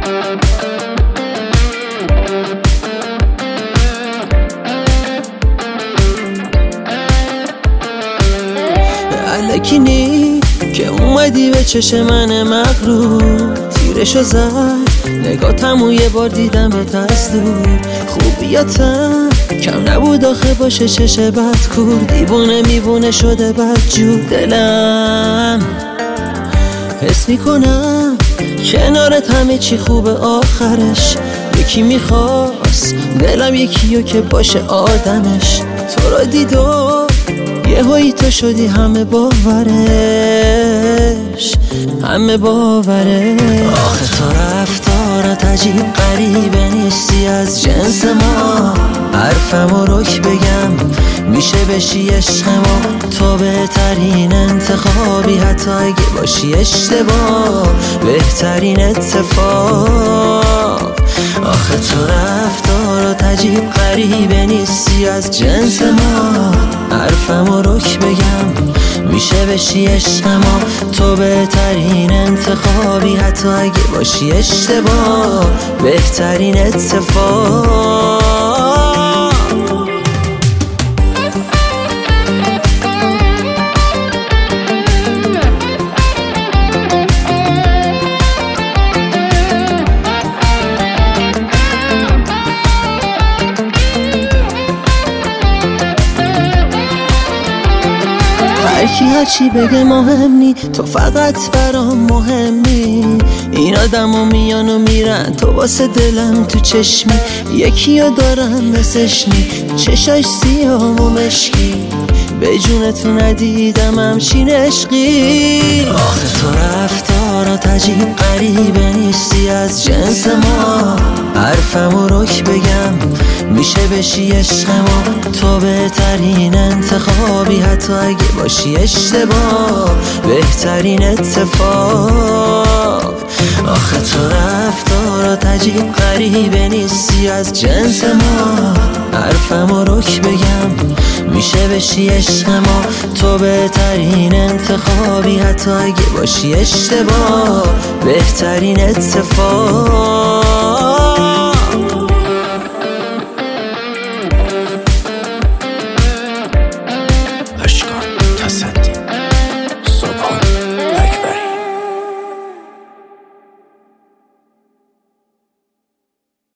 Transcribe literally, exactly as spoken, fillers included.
الکی نی که اومدی به چشم من مغرور، تیرشو زد نگاتمو یه بار دیدمت از دور. خوبیاتم کم نبود آخه باشه چش بد کور، دیوونه میوونه شده بد جور. دلم حس میکنم کنارت همه چی خوبه آخرش. یکی میخواست دلم یکیو که باشه آدمش. تو را دیدو یه هایی تو شدی همه باورش، همه باوره. آخه تو رفتارت عجیب غریبه، نیستی از جنس ما. حرفمو رک بگم میشه بشی عشق ما. تو بهترین انتخابی حتی اگه باشی اشتباه، بهترین اتفاق. آخه تو رفتارت عجیب غریبه، نیستی از جنس ما. حرفمو رک بگم میشه بشی عشق ما. تو بهترین انتخابی حتی اگه باشی اشتباه، بهترین اتفاق. هرکی هرچی بگه مهم نی، تو فقط برام مهمی. این آدمو میان و میرن، تو واسه دلم تو چشمی. یکی ها دارن مثلش نی، چشاش سیاه و مشکی. به جون تو ندیدم همچین عشقی. آخه تو رفتارات عجیب غریبه، نیستی از جنس ما. حرفمو رک بگم میشه بشی عشق ما. تو بهترین انتخابی حتی اگه باشی اشتباه، بهترین اتفاق. آخه تو رفتارات عجیب غریبه، نیستی از جنس ما. حرفمو رک بگم میشه بشی عشق ما. تو بهترین انتخابی حتی اگه باشی اشتباه، بهترین اتفاق.